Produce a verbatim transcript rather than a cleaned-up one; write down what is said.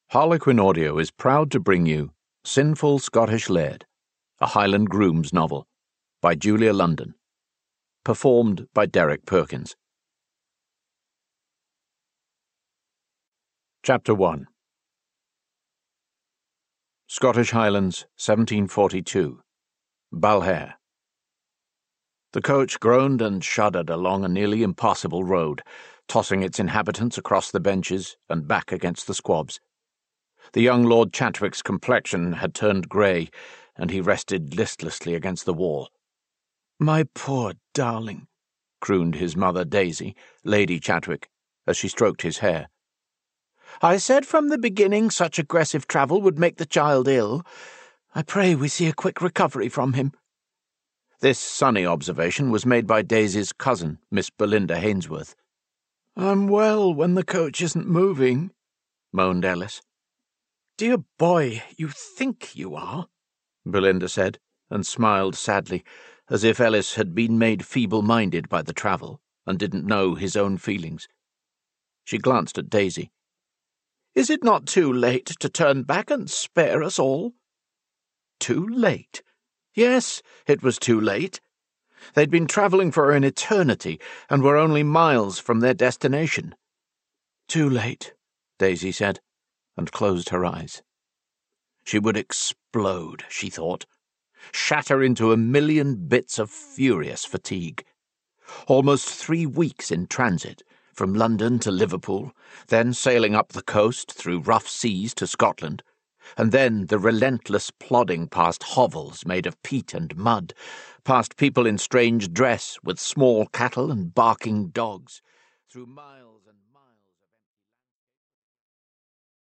Harlequin Audio is proud to bring you Sinful Scottish Laird, a Highland Grooms novel, by Julia London. Performed by Derek Perkins. Chapter one. Scottish Highlands, seventeen forty-two. Balhair. The coach groaned and shuddered along a nearly impassable road, tossing its inhabitants across the benches and back against the squabs. The young Lord Chatwick's complexion had turned grey, and he rested listlessly against the wall. "My poor darling," crooned his mother Daisy, Lady Chatwick, as she stroked his hair. "I said from the beginning such aggressive travel would make the child ill. I pray we see a quick recovery from him." This sunny observation was made by Daisy's cousin, Miss Belinda Hainsworth. "I'm well when the coach isn't moving," moaned Ellis. "Dear boy, you think you are," Belinda said, and smiled sadly, as if Ellis had been made feeble-minded by the travel, and didn't know his own feelings. She glanced at Daisy. "Is it not too late to turn back and spare us all?" Too late? Yes, it was too late. They'd been travelling for an eternity, and were only miles from their destination. "Too late," Daisy said, and closed her eyes. She would explode, she thought, shatter into a million bits of furious fatigue. Almost three weeks in transit, from London to Liverpool, then sailing up the coast through rough seas to Scotland, and then the relentless plodding past hovels made of peat and mud, past people in strange dress with small cattle and barking dogs, through miles